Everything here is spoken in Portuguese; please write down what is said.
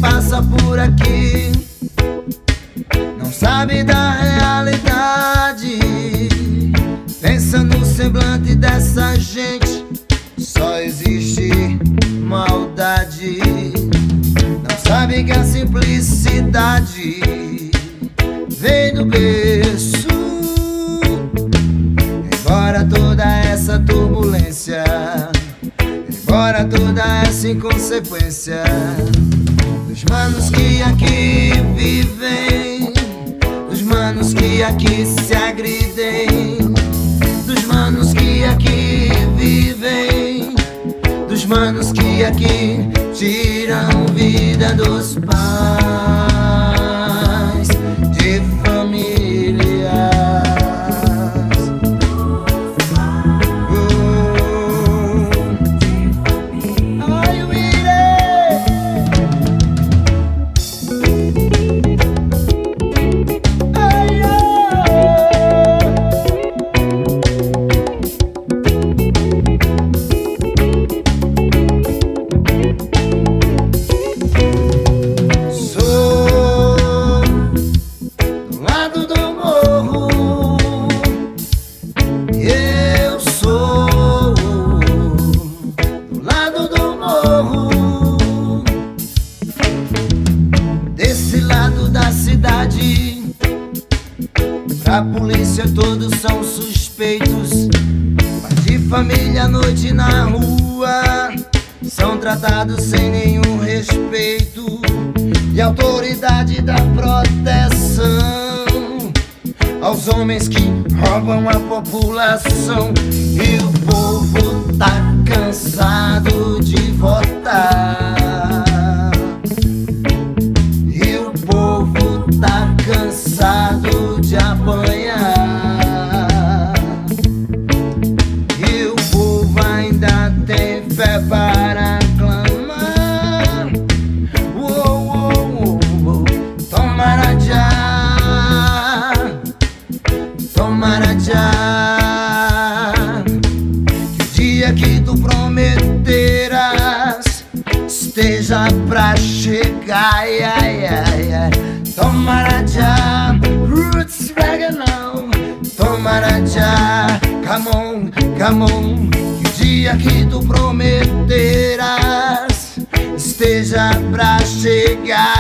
passa por aqui não sabe da realidade. Pensa no semblante dessa gente, só existe maldade. Não sabe que a simplicidade vem do berço. Embora toda essa turbulência, embora toda essa inconsequência dos manos que aqui vivem, dos manos que aqui se agridem, dos manos que aqui vivem, dos manos que aqui tiram vida dos pais de famílias. Pra polícia todos são suspeitos, mas de família à noite na rua são tratados sem nenhum respeito. E a autoridade dá proteção aos homens que roubam a população. E o povo tá cansado de votar, e o povo tá cansado de apanhar, e o povo ainda tem fé para clamar. Uou, uou, uou, tomara já, tomara já, que o dia que tu prometerás esteja pra chegar. Ai, ai, ai, ai. Tomara já, roots reggae now. Tomara já, come on, come on, que o dia que tu prometerás esteja pra chegar.